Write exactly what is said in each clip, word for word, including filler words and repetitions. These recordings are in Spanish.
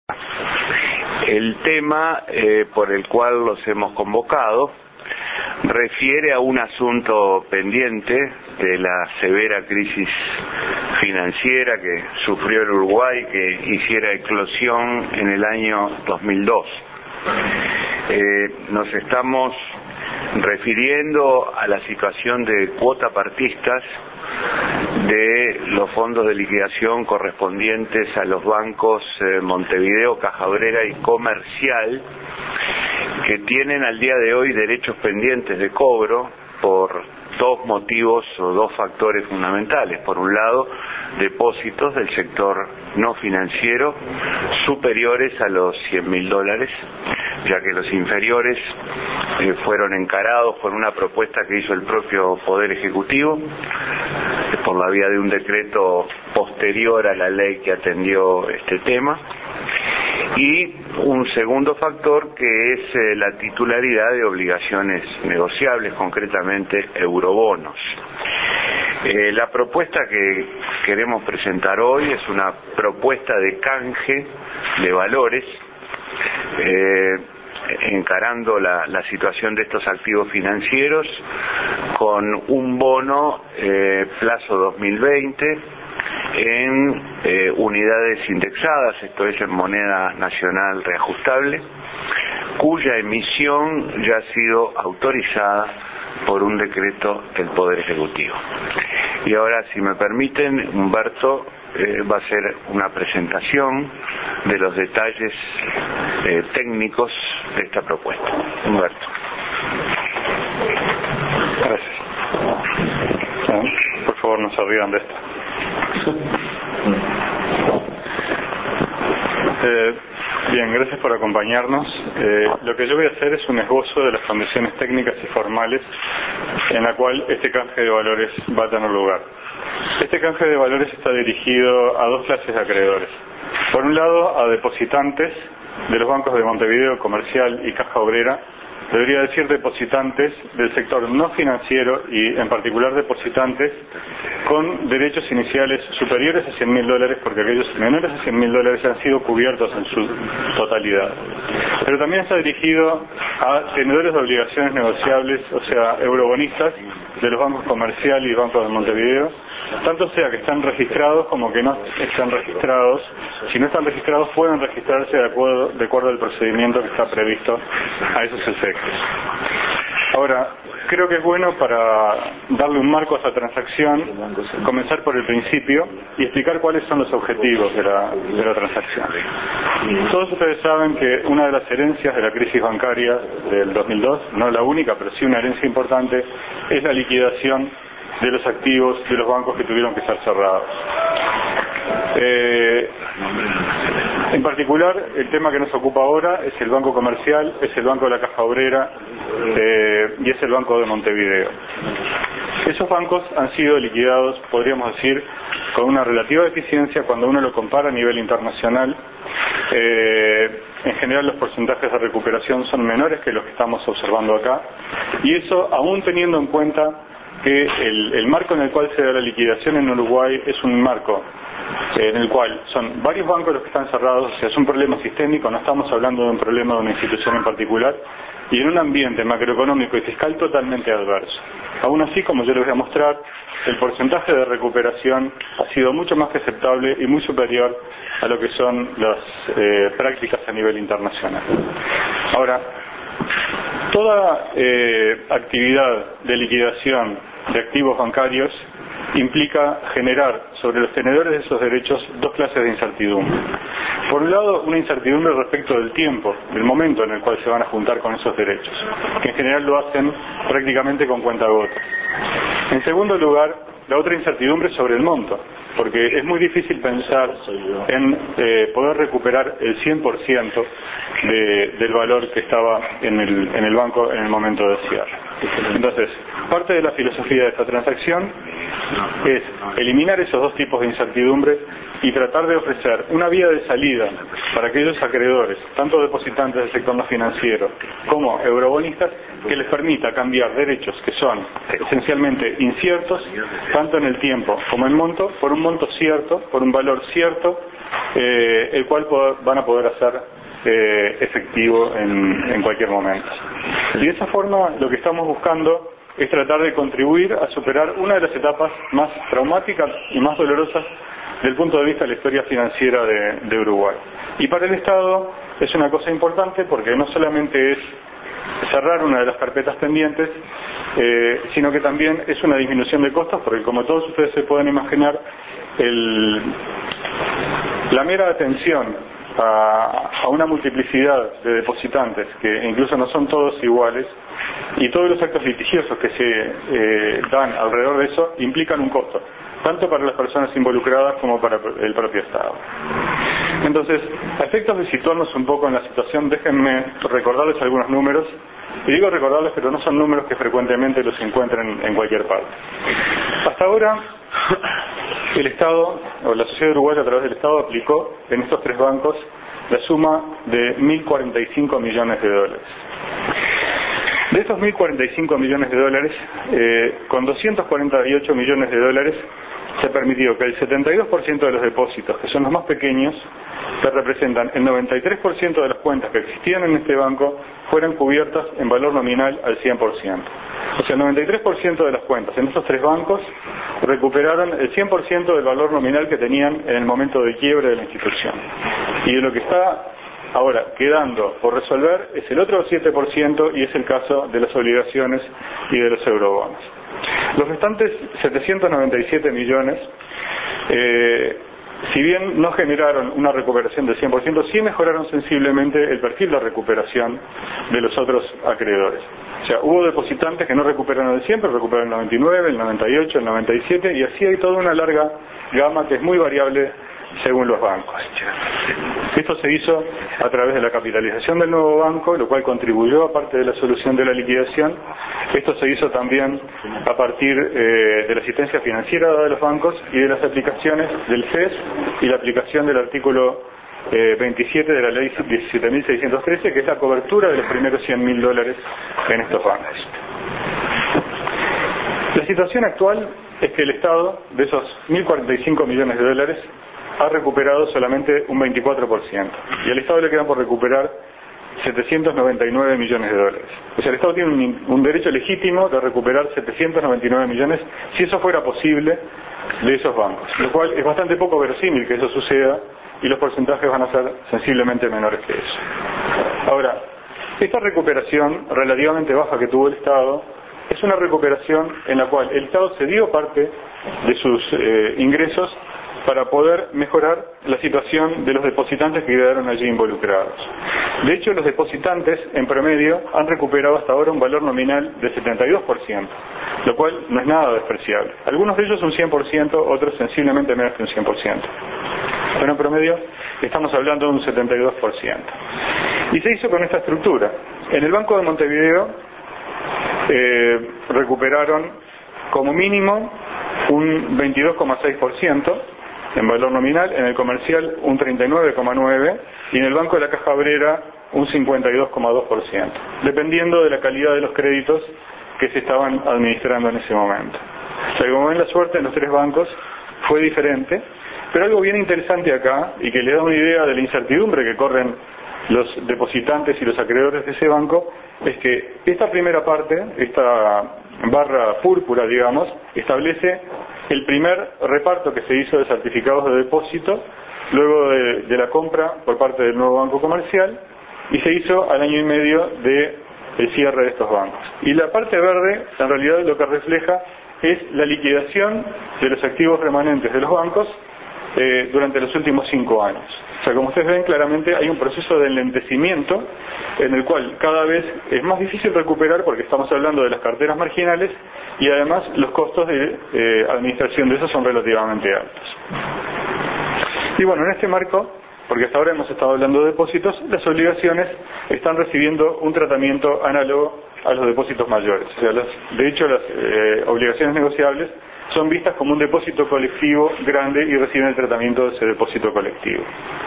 El tema eh, por el cual los hemos convocado refiere a un asunto pendiente de la severa crisis financiera que sufrió el Uruguay, que hiciera eclosión en el año dos mil dos. Eh, nos estamos refiriendo a la situación de cuotapartistas de los fondos de liquidación correspondientes a los bancos eh, Montevideo, Caja Obrera y Comercial, que tienen al día de hoy derechos pendientes de cobro por dos motivos o dos factores fundamentales. Por un lado, depósitos del sector no financiero superiores a los cien mil dólares, ya que los inferiores eh, fueron encarados por una propuesta que hizo el propio Poder Ejecutivo por la vía de un decreto posterior a la ley que atendió este tema. Y un segundo factor que es eh, la titularidad de obligaciones negociables, concretamente eurobonos. Eh, la propuesta que queremos presentar hoy es una propuesta de canje de valores, eh, encarando la, la situación de estos activos financieros con un bono eh, plazo dos mil veinte en eh, unidades indexadas, esto es en moneda nacional reajustable, cuya emisión ya ha sido autorizada por un decreto del Poder Ejecutivo. Y ahora, si me permiten, Humberto eh, va a hacer una presentación de los detalles eh, técnicos de esta propuesta. Humberto. Gracias. Por favor, no se olviden de esto. Eh, bien, gracias por acompañarnos. Eh, lo que yo voy a hacer es un esbozo de las condiciones técnicas y formales en la cual este canje de valores va a tener lugar. Este canje de valores está dirigido a dos clases de acreedores. Por un lado, a depositantes de los bancos de Montevideo, Comercial y Caja Obrera, debería decir depositantes del sector no financiero y en particular depositantes con derechos iniciales superiores a cien mil dólares, porque aquellos menores a cien mil dólares han sido cubiertos en su totalidad. Pero también está dirigido a tenedores de obligaciones negociables, o sea, eurobonistas de los bancos Comercial y bancos de Montevideo, tanto sea que están registrados como que no están registrados. Si no están registrados, pueden registrarse de acuerdo, de acuerdo al procedimiento que está previsto a esos efectos. Ahora, creo que es bueno, para darle un marco a esta transacción, comenzar por el principio y explicar cuáles son los objetivos de la, de la transacción. Todos ustedes saben que una de las herencias de la crisis bancaria del dos mil dos, no la única, pero sí una herencia importante, es la liquidación de los activos de los bancos que tuvieron que ser cerrados. Eh, en particular, el tema que nos ocupa ahora es el Banco Comercial, es el Banco de la Caja Obrera eh, y es el Banco de Montevideo. Esos bancos han sido liquidados, podríamos decir, con una relativa eficiencia cuando uno lo compara a nivel internacional. Eh, en general los porcentajes de recuperación son menores que los que estamos observando acá, y eso aún teniendo en cuenta que el, el marco en el cual se da la liquidación en Uruguay es un marco en el cual son varios bancos los que están cerrados, o sea, es un problema sistémico, no estamos hablando de un problema de una institución en particular, y en un ambiente macroeconómico y fiscal totalmente adverso. Aún así, como yo les voy a mostrar, el porcentaje de recuperación ha sido mucho más que aceptable y muy superior a lo que son las eh, prácticas a nivel internacional. Ahora, toda eh, actividad de liquidación de activos bancarios implica generar sobre los tenedores de esos derechos dos clases de incertidumbre. Por un lado, una incertidumbre respecto del tiempo, del momento en el cual se van a juntar con esos derechos, que en general lo hacen prácticamente con cuentagotas. En segundo lugar, la otra incertidumbre sobre el monto, porque es muy difícil pensar en eh, poder recuperar el cien por ciento de, del valor que estaba en el, en el banco en el momento de cierre. Entonces, parte de la filosofía de esta transacción es eliminar esos dos tipos de incertidumbre y tratar de ofrecer una vía de salida para aquellos acreedores, tanto depositantes del sector no financiero como eurobonistas, que les permita cambiar derechos que son esencialmente inciertos, tanto en el tiempo como en monto, por un monto cierto, por un valor cierto, eh, el cual van a poder hacer eh, efectivo en, en cualquier momento. Y de esa forma lo que estamos buscando es tratar de contribuir a superar una de las etapas más traumáticas y más dolorosas desde el punto de vista de la historia financiera de, de Uruguay. Y para el Estado es una cosa importante porque no solamente es cerrar una de las carpetas pendientes, eh, sino que también es una disminución de costos, porque como todos ustedes se pueden imaginar, el, la mera atención a, a una multiplicidad de depositantes, que incluso no son todos iguales, y todos los actos litigiosos que se eh, dan alrededor de eso, implican un costo, tanto para las personas involucradas como para el propio Estado. Entonces, a efectos de situarnos un poco en la situación, déjenme recordarles algunos números, y digo recordarles, pero no son números que frecuentemente los encuentren en cualquier parte. Hasta ahora, el Estado, o la sociedad uruguaya a través del Estado, aplicó en estos tres bancos la suma de mil cuarenta y cinco millones de dólares. De esos mil cuarenta y cinco millones de dólares, eh, con doscientos cuarenta y ocho millones de dólares, se permitió que el setenta y dos por ciento de los depósitos, que son los más pequeños, que representan el noventa y tres por ciento de las cuentas que existían en este banco, fueran cubiertas en valor nominal al cien por ciento. O sea, el noventa y tres por ciento de las cuentas en estos tres bancos recuperaron el cien por ciento del valor nominal que tenían en el momento de quiebre de la institución. Y de lo que está ahora quedando por resolver es el otro siete por ciento, y es el caso de las obligaciones y de los eurobonos. Los restantes setecientos noventa y siete millones, eh, si bien no generaron una recuperación del cien por ciento, sí mejoraron sensiblemente el perfil de recuperación de los otros acreedores. O sea, hubo depositantes que no recuperaron el cien, pero recuperaron el noventa y nueve, el noventa y ocho, el noventa y siete, y así hay toda una larga gama que es muy variable según los bancos. Esto se hizo a través de la capitalización del nuevo banco, lo cual contribuyó a parte de la solución de la liquidación. Esto se hizo también a partir eh, de la asistencia financiera dada de los bancos y de las aplicaciones del F E S y la aplicación del artículo eh, veintisiete de la ley diecisiete mil seiscientos trece, que es la cobertura de los primeros cien mil dólares en estos bancos. La situación actual es que el Estado, de esos mil cuarenta y cinco millones de dólares, ha recuperado solamente un veinticuatro por ciento, y al Estado le quedan por recuperar setecientos noventa y nueve millones de dólares. O sea, el Estado tiene un, un derecho legítimo de recuperar setecientos noventa y nueve millones, si eso fuera posible, de esos bancos, lo cual es bastante poco verosímil que eso suceda, y los porcentajes van a ser sensiblemente menores que eso. Ahora, esta recuperación relativamente baja que tuvo el Estado es una recuperación en la cual el Estado cedió parte de sus eh, ingresos para poder mejorar la situación de los depositantes que quedaron allí involucrados. De hecho, los depositantes, en promedio, han recuperado hasta ahora un valor nominal de setenta y dos por ciento, lo cual no es nada despreciable. Algunos de ellos un cien por ciento, otros sensiblemente menos que un cien por ciento. Pero en promedio estamos hablando de un setenta y dos por ciento. Y se hizo con esta estructura. En el Banco de Montevideo eh, recuperaron como mínimo un veintidós coma seis por ciento en valor nominal, en el comercial un treinta y nueve coma nueve por ciento y en el Banco de la Caja Obrera un cincuenta y dos coma dos por ciento, dependiendo de la calidad de los créditos que se estaban administrando en ese momento. O sea, como ven, la suerte en los tres bancos fue diferente, pero algo bien interesante acá, y que le da una idea de la incertidumbre que corren los depositantes y los acreedores de ese banco, es que esta primera parte, esta barra púrpura, digamos, establece el primer reparto que se hizo de certificados de depósito luego de, de la compra por parte del nuevo banco comercial, y se hizo al año y medio de el cierre de estos bancos. Y la parte verde, en realidad, lo que refleja es la liquidación de los activos remanentes de los bancos eh, durante los últimos cinco años. O sea, como ustedes ven, claramente hay un proceso de enlentecimiento en el cual cada vez es más difícil recuperar, porque estamos hablando de las carteras marginales, y además los costos de eh, administración de esos son relativamente altos. Y bueno, en este marco, porque hasta ahora hemos estado hablando de depósitos, las obligaciones están recibiendo un tratamiento análogo a los depósitos mayores. O sea, las, de hecho, las eh, obligaciones negociables son vistas como un depósito colectivo grande y reciben el tratamiento de ese depósito colectivo.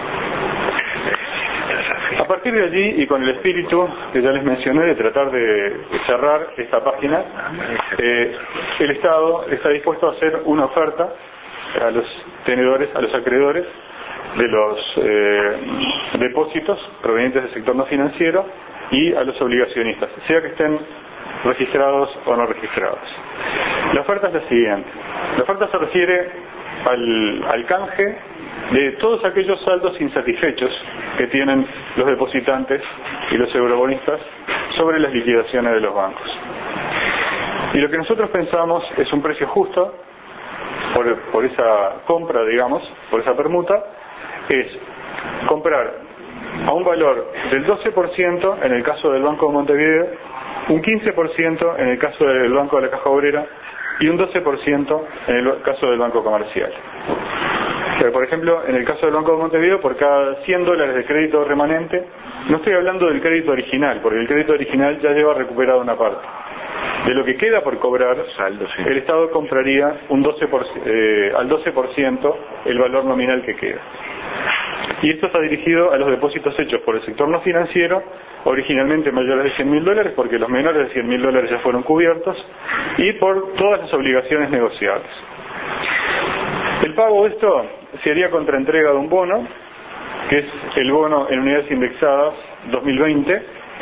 A partir de allí, y con el espíritu que ya les mencioné de tratar de cerrar esta página, eh, el Estado está dispuesto a hacer una oferta a los tenedores, a los acreedores de los eh, depósitos provenientes del sector no financiero y a los obligacionistas, sea que estén registrados o no registrados. La oferta es la siguiente. La oferta se refiere al, al canje de todos aquellos saldos insatisfechos que tienen los depositantes y los eurobonistas sobre las liquidaciones de los bancos. Y lo que nosotros pensamos es un precio justo por, por esa compra, digamos, por esa permuta, es comprar a un valor del doce por ciento en el caso del Banco de Montevideo, un quince por ciento en el caso del Banco de la Caja Obrera y un doce por ciento en el caso del Banco Comercial. Pero, por ejemplo, en el caso del Banco de Montevideo, por cada cien dólares de crédito remanente, no estoy hablando del crédito original, porque el crédito original ya lleva recuperado una parte. De lo que queda por cobrar, saldo, sí. El Estado compraría un doce por, eh, al doce por ciento el valor nominal que queda. Y esto está dirigido a los depósitos hechos por el sector no financiero, originalmente mayores de cien mil dólares, porque los menores de cien mil dólares ya fueron cubiertos, y por todas las obligaciones negociables. El pago de esto se haría contra entrega de un bono, que es el bono en unidades indexadas dos mil veinte,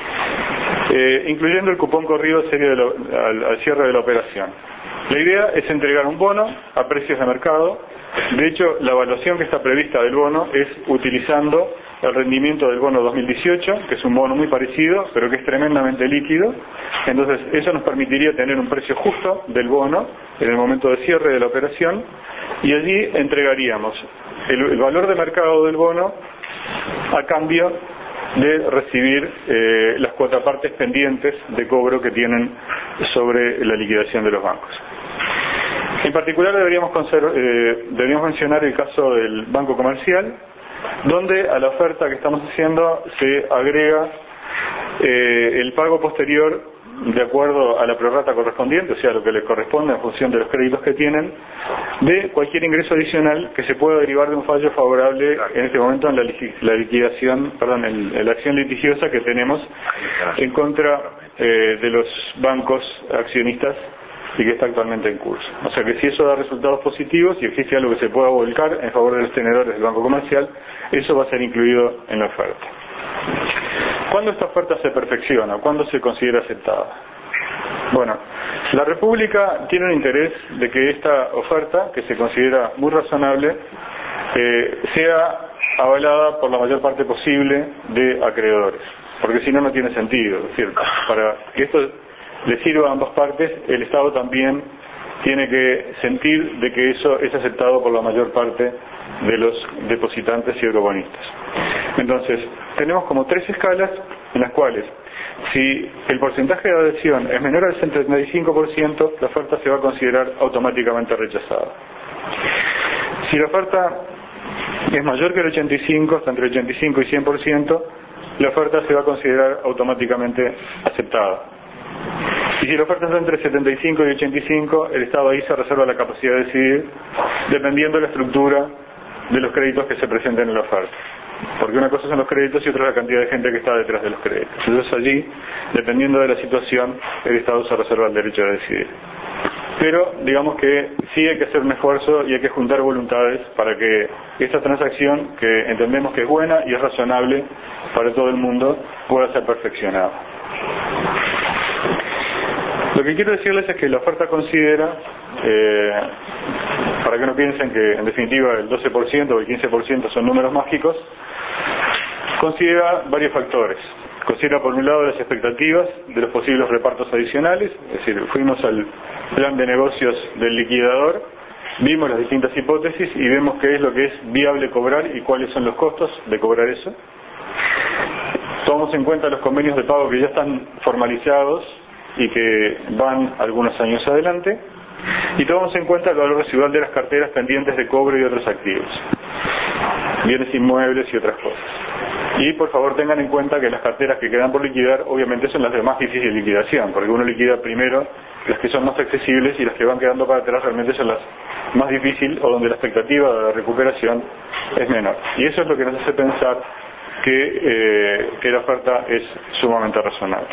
eh, incluyendo el cupón corrido al, de lo, al, al cierre de la operación. La idea es entregar un bono a precios de mercado. De hecho, la evaluación que está prevista del bono es utilizando el rendimiento del bono dos mil dieciocho, que es un bono muy parecido, pero que es tremendamente líquido. Entonces, eso nos permitiría tener un precio justo del bono en el momento de cierre de la operación, y allí entregaríamos el, el valor de mercado del bono a cambio de recibir eh, las cuotapartes pendientes de cobro que tienen sobre la liquidación de los bancos. En particular deberíamos, eh, deberíamos mencionar el caso del Banco Comercial, donde a la oferta que estamos haciendo se agrega eh, el pago posterior de acuerdo a la prorrata correspondiente, o sea, lo que les corresponde en función de los créditos que tienen, de cualquier ingreso adicional que se pueda derivar de un fallo favorable en este momento en la, la liquidación, perdón, en, en la acción litigiosa que tenemos en contra eh, de los bancos accionistas y que está actualmente en curso. O sea que si eso da resultados positivos y existe algo que se pueda volcar en favor de los tenedores del Banco Comercial, eso va a ser incluido en la oferta. ¿Cuándo esta oferta se perfecciona? ¿Cuándo se considera aceptada? Bueno, la República tiene un interés de que esta oferta, que se considera muy razonable, eh, sea avalada por la mayor parte posible de acreedores, porque si no, no tiene sentido, ¿cierto? Para que esto le sirva a ambas partes, el Estado también tiene que sentir de que eso es aceptado por la mayor parte de los depositantes y eurobonistas. Entonces, tenemos como tres escalas en las cuales, si el porcentaje de adhesión es menor al setenta y cinco por ciento, la oferta se va a considerar automáticamente rechazada. Si la oferta es mayor que el ochenta y cinco por ciento, está entre ochenta y cinco y cien por ciento, la oferta se va a considerar automáticamente aceptada. Y si la oferta está entre setenta y cinco y ochenta y cinco, el Estado ahí se reserva la capacidad de decidir, dependiendo de la estructura de los créditos que se presenten en la oferta. Porque una cosa son los créditos y otra la cantidad de gente que está detrás de los créditos. Entonces allí, dependiendo de la situación, el Estado se reserva el derecho de decidir. Pero digamos que sí hay que hacer un esfuerzo y hay que juntar voluntades para que esta transacción, que entendemos que es buena y es razonable para todo el mundo, pueda ser perfeccionada. Lo que quiero decirles es que la oferta considera, eh, para que no piensen que en definitiva el doce por ciento o el quince por ciento son números mágicos, considera varios factores. Considera por un lado las expectativas de los posibles repartos adicionales, es decir, fuimos al plan de negocios del liquidador, vimos las distintas hipótesis y vemos qué es lo que es viable cobrar y cuáles son los costos de cobrar eso. Tomamos en cuenta los convenios de pago que ya están formalizados y que van algunos años adelante, y tomamos en cuenta el valor residual de las carteras pendientes de cobro y otros activos, bienes inmuebles y otras cosas. Y por favor tengan en cuenta que las carteras que quedan por liquidar obviamente son las de más difícil liquidación, porque uno liquida primero las que son más accesibles, y las que van quedando para atrás realmente son las más difíciles o donde la expectativa de recuperación es menor. Y eso es lo que nos hace pensar que, eh, que la oferta es sumamente razonable.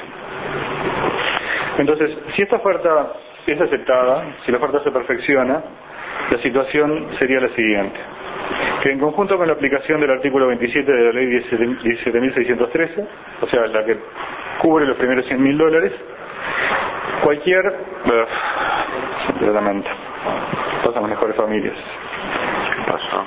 Entonces, si esta oferta es aceptada, si la oferta se perfecciona, la situación sería la siguiente: que en conjunto con la aplicación del artículo veintisiete de la ley diecisiete mil seiscientos trece, o sea, la que cubre los primeros cien mil dólares, cualquier... Uh, lo lamento, pasan las mejores familias. ¿Qué pasó?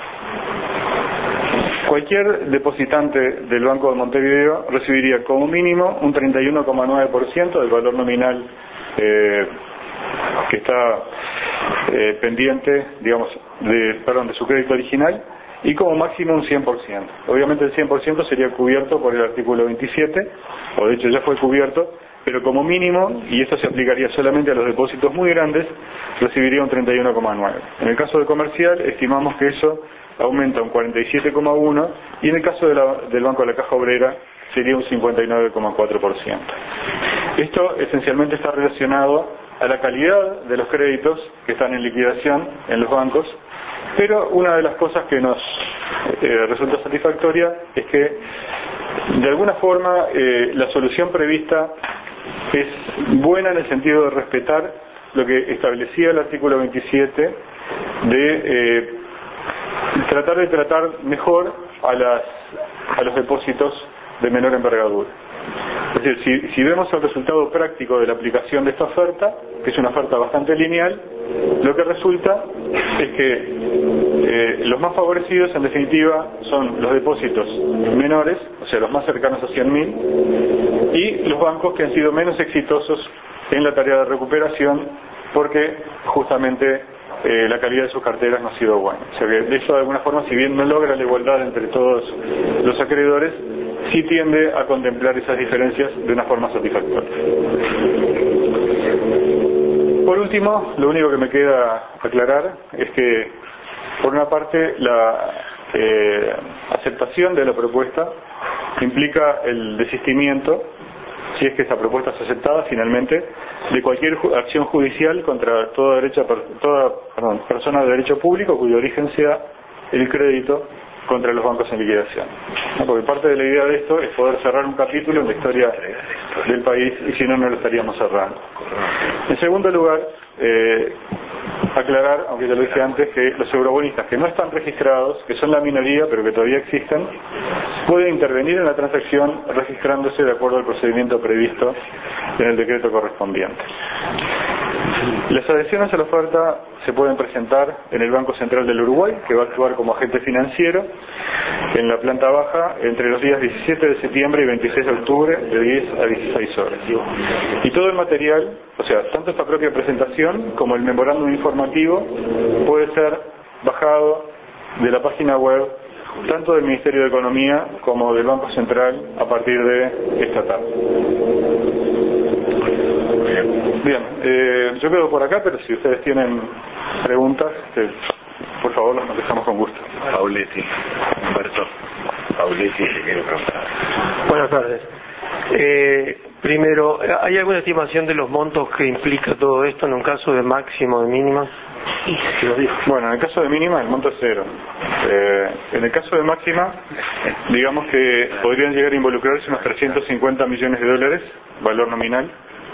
Cualquier depositante del Banco de Montevideo recibiría como mínimo un treinta y uno coma nueve por ciento del valor nominal eh, que está eh, pendiente, digamos, de, perdón, de su crédito original, y como máximo un cien por ciento. Obviamente el cien por ciento sería cubierto por el artículo veintisiete, o de hecho ya fue cubierto, pero como mínimo, y esto se aplicaría solamente a los depósitos muy grandes, recibiría un treinta y uno coma nueve. En el caso de comercial, estimamos que eso aumenta un cuarenta y siete coma uno, y en el caso de la, del Banco de la Caja Obrera sería un cincuenta y nueve coma cuatro por ciento. Esto esencialmente está relacionado a la calidad de los créditos que están en liquidación en los bancos, pero una de las cosas que nos eh, resulta satisfactoria es que de alguna forma eh, la solución prevista es buena en el sentido de respetar lo que establecía el artículo veintisiete de eh, tratar de tratar mejor a, las, a los depósitos de menor envergadura. Es decir, si, si vemos el resultado práctico de la aplicación de esta oferta, que es una oferta bastante lineal, lo que resulta es que eh, los más favorecidos en definitiva son los depósitos menores, o sea los más cercanos a cien mil, y los bancos que han sido menos exitosos en la tarea de recuperación porque justamente eh, la calidad de sus carteras no ha sido buena. O sea que eso de alguna forma, si bien no logra la igualdad entre todos los acreedores, sí tiende a contemplar esas diferencias de una forma satisfactoria. Por último, lo único que me queda aclarar es que, por una parte, la eh, aceptación de la propuesta implica el desistimiento, si es que esta propuesta es aceptada finalmente, de cualquier ju- acción judicial contra toda, derecha, toda perdón, persona de derecho público cuyo origen sea el crédito contra los bancos en liquidación. ¿No? Porque parte de la idea de esto es poder cerrar un capítulo en la historia del país, y si no, no lo estaríamos cerrando. En segundo lugar, eh, aclarar, aunque ya lo dije antes, que los eurobonistas que no están registrados, que son la minoría pero que todavía existen, pueden intervenir en la transacción registrándose de acuerdo al procedimiento previsto en el decreto correspondiente. Las adhesiones a la oferta se pueden presentar en el Banco Central del Uruguay, que va a actuar como agente financiero en la planta baja entre los días diecisiete de septiembre y veintiséis de octubre, de diez a dieciséis horas. Y todo el material, o sea, tanto esta propia presentación como el memorándum informativo, puede ser bajado de la página web tanto del Ministerio de Economía como del Banco Central a partir de esta tarde. Bien, eh, yo quedo por acá, pero si ustedes tienen preguntas, eh, por favor las contestamos con gusto. Pauletti, Humberto, Pauletti se quiere preguntar. Buenas tardes. Eh, primero, ¿hay alguna estimación de los montos que implica todo esto en un caso de máximo o de mínima? Bueno, en el caso de mínima el monto es cero. Eh, en el caso de máxima, digamos que podrían llegar a involucrarse unos trescientos cincuenta millones de dólares, valor nominal.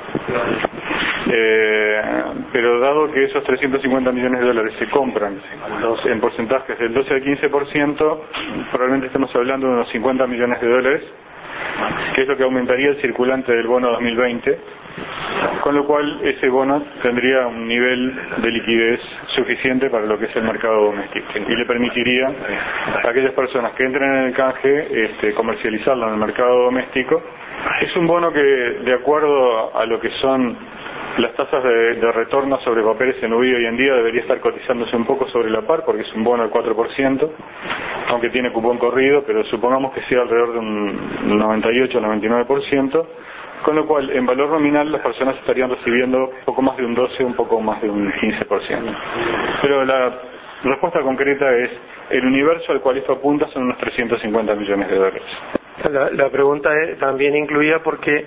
Eh, pero dado que esos trescientos cincuenta millones de dólares se compran en porcentajes del doce al quince por ciento, probablemente estemos hablando de unos cincuenta millones de dólares, que es lo que aumentaría el circulante del bono dos mil veinte, con lo cual ese bono tendría un nivel de liquidez suficiente para lo que es el mercado doméstico y le permitiría a aquellas personas que entren en el canje este, comercializarlo en el mercado doméstico. Es un bono que, de acuerdo a lo que son las tasas de, de retorno sobre papeles en U B I hoy en día, debería estar cotizándose un poco sobre la par, porque es un bono del cuatro por ciento, aunque tiene cupón corrido, pero supongamos que sea alrededor de un noventa y ocho a noventa y nueve por ciento, con lo cual en valor nominal las personas estarían recibiendo poco más de un doce, un poco más de un quince por ciento. Pero la respuesta concreta es, el universo al cual esto apunta son unos trescientos cincuenta millones de dólares. La, la pregunta es, también incluía porque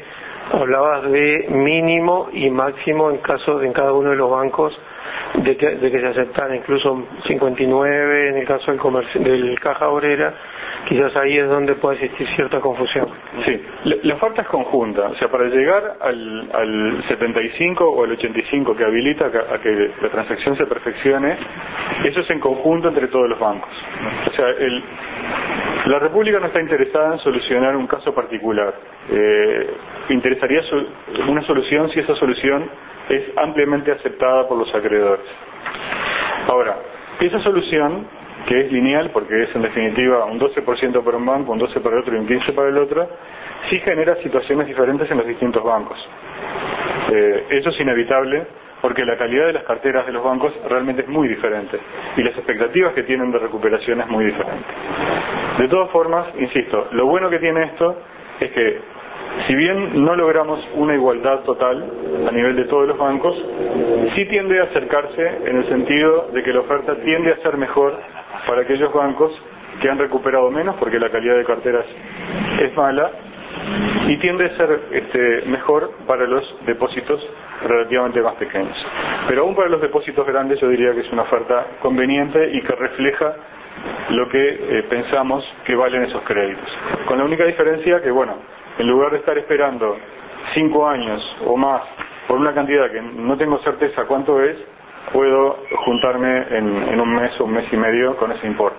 hablabas de mínimo y máximo en caso de en cada uno de los bancos de que, de que se aceptan incluso cincuenta y nueve en el caso del, comercio, del Caja Obrera. Quizás ahí es donde puede existir cierta confusión. Sí, la, la oferta es conjunta, o sea, para llegar al, al setenta y cinco o al ochenta y cinco que habilita a que la transacción se perfeccione, eso es en conjunto entre todos los bancos. O sea, el, la República no está interesada en solucionar un caso particular. Eh, interesaría so, una solución si esa solución es ampliamente aceptada por los acreedores. Ahora, esa solución, que es lineal, porque es en definitiva un doce por ciento para un banco, un doce por el otro y un quince por el otro, sí genera situaciones diferentes en los distintos bancos. Eh, eso es inevitable porque la calidad de las carteras de los bancos realmente es muy diferente y las expectativas que tienen de recuperación es muy diferente. De todas formas, insisto, lo bueno que tiene esto es que si bien no logramos una igualdad total a nivel de todos los bancos, sí tiende a acercarse en el sentido de que la oferta tiende a ser mejor para aquellos bancos que han recuperado menos porque la calidad de carteras es mala, y tiende a ser este, mejor para los depósitos relativamente más pequeños. Pero aún para los depósitos grandes yo diría que es una oferta conveniente y que refleja lo que eh, pensamos que valen esos créditos. Con la única diferencia que, bueno, en lugar de estar esperando cinco años o más por una cantidad que no tengo certeza cuánto es, puedo juntarme en, en un mes o un mes y medio con ese importe.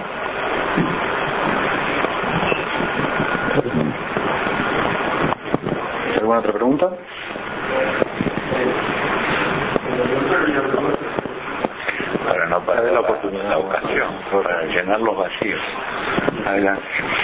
¿Alguna otra pregunta? Para no perder la oportunidad, la ocasión, para llenar los vacíos. Adelante.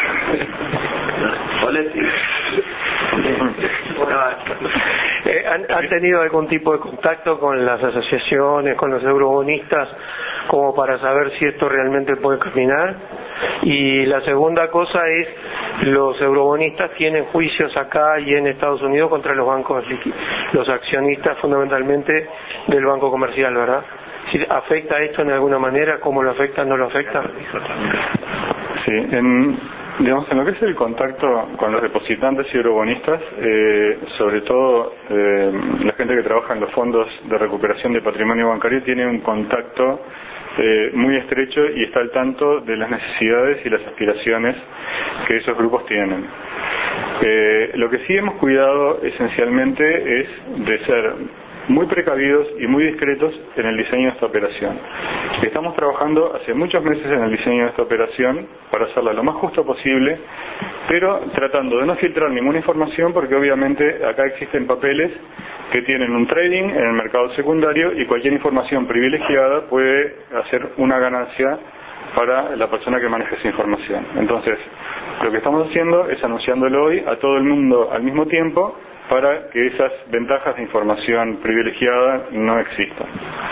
Eh, ¿han, ¿Han tenido algún tipo de contacto con las asociaciones, con los eurobonistas, como para saber si esto realmente puede caminar? Y la segunda cosa es, los eurobonistas tienen juicios acá y en Estados Unidos contra los bancos, los accionistas fundamentalmente del Banco Comercial, ¿verdad? Si ¿afecta esto en alguna manera? ¿Cómo lo afecta? ¿No lo afecta? Sí, en, digamos, en lo que es el contacto con los depositantes y eurobonistas, eh, sobre todo eh, la gente que trabaja en los fondos de recuperación de patrimonio bancario tiene un contacto eh, muy estrecho y está al tanto de las necesidades y las aspiraciones que esos grupos tienen. Eh, lo que sí hemos cuidado esencialmente es de ser muy precavidos y muy discretos en el diseño de esta operación. Estamos trabajando hace muchos meses en el diseño de esta operación para hacerla lo más justo posible, pero tratando de no filtrar ninguna información porque obviamente acá existen papeles que tienen un trading en el mercado secundario y cualquier información privilegiada puede hacer una ganancia para la persona que maneja esa información. Entonces, lo que estamos haciendo es anunciándolo hoy a todo el mundo al mismo tiempo para que esas ventajas de información privilegiada no existan.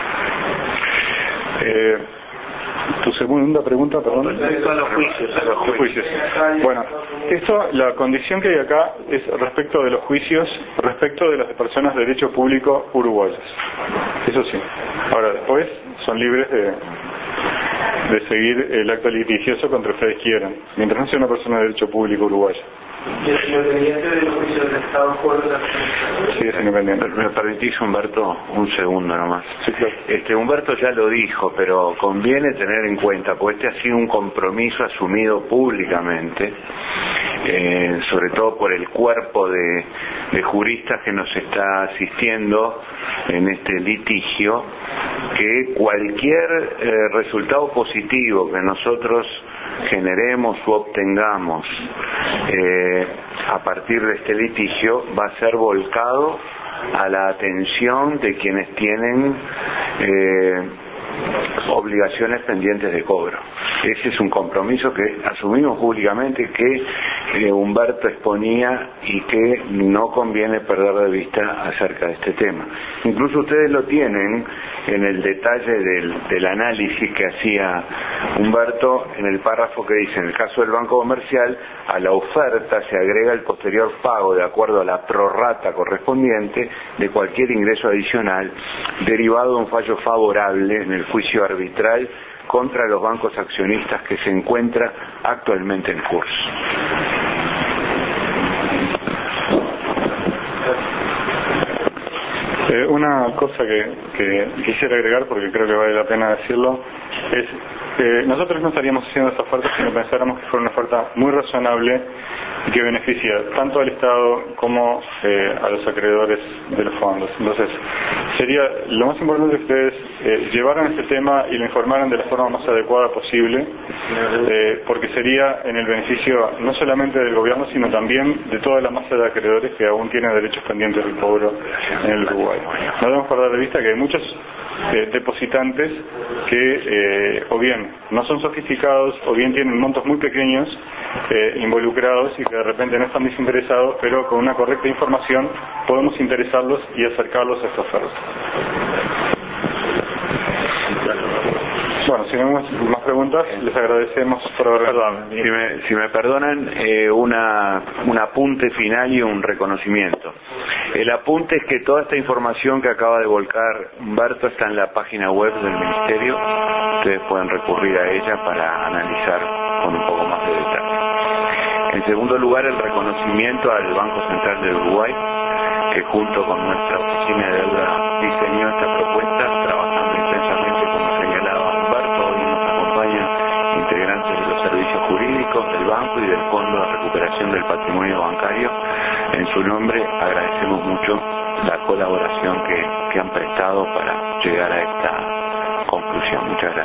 Eh, tu segunda pregunta, perdón. Respecto a los juicios. A los juicios. Bueno, esto, la condición que hay acá es respecto de los juicios, respecto de las personas de derecho público uruguayas. Eso sí. Ahora, después son libres de, de seguir el acto litigioso contra ustedes quieran, mientras no sea una persona de derecho público uruguaya. Independiente del juicio del Estado por la... Sí, es independiente. ¿Me permitís, Humberto, un segundo nomás? Sí, claro. Este, Humberto ya lo dijo, pero conviene tener en cuenta, porque este ha sido un compromiso asumido públicamente, eh, sobre todo por el cuerpo de, de juristas que nos está asistiendo en este litigio, que cualquier eh, resultado positivo que nosotros generemos u obtengamos eh, a partir de este litigio va a ser volcado a la atención de quienes tienen eh, obligaciones pendientes de cobro. Ese es un compromiso que asumimos públicamente, que eh, Humberto exponía y que no conviene perder de vista acerca de este tema. Incluso ustedes lo tienen en el detalle del, del análisis que hacía Humberto en el párrafo que dice: en el caso del Banco Comercial, a la oferta se agrega el posterior pago de acuerdo a la prorrata correspondiente de cualquier ingreso adicional derivado de un fallo favorable en el juicio arbitral contra los bancos accionistas que se encuentra actualmente en curso. Eh, una cosa que, que quisiera agregar, porque creo que vale la pena decirlo, es que nosotros no estaríamos haciendo esta oferta si no pensáramos que fuera una oferta muy razonable y que beneficia tanto al Estado como eh, a los acreedores de los fondos. Entonces, sería lo más importante que ustedes eh, llevaran este tema y lo informaran de la forma más adecuada posible, eh, porque sería en el beneficio no solamente del gobierno, sino también de toda la masa de acreedores que aún tienen derechos pendientes del cobro en el Uruguay. No debemos perder de vista que hay muchos eh, depositantes que eh, o bien no son sofisticados o bien tienen montos muy pequeños eh, involucrados y que de repente no están desinteresados, pero con una correcta información podemos interesarlos y acercarlos a esta oferta. Bueno, si no hay más, más preguntas, les agradecemos por haber... Perdón, si me, si me perdonan, eh, una, un apunte final y un reconocimiento. El apunte es que toda esta información que acaba de volcar Humberto está en la página web del Ministerio. Ustedes pueden recurrir a ella para analizar con un poco más de detalle. En segundo lugar, el reconocimiento al Banco Central del Uruguay, que junto con nuestra oficina de deuda diseñó esta propuesta, trabajando intensamente, como señalaba Humberto. Hoy nos acompañan integrantes de los servicios jurídicos del banco y del Fondo de Recuperación del Patrimonio Bancario. En su nombre agradecemos mucho la colaboración que, que han prestado para llegar a esta conclusión. Muchas gracias.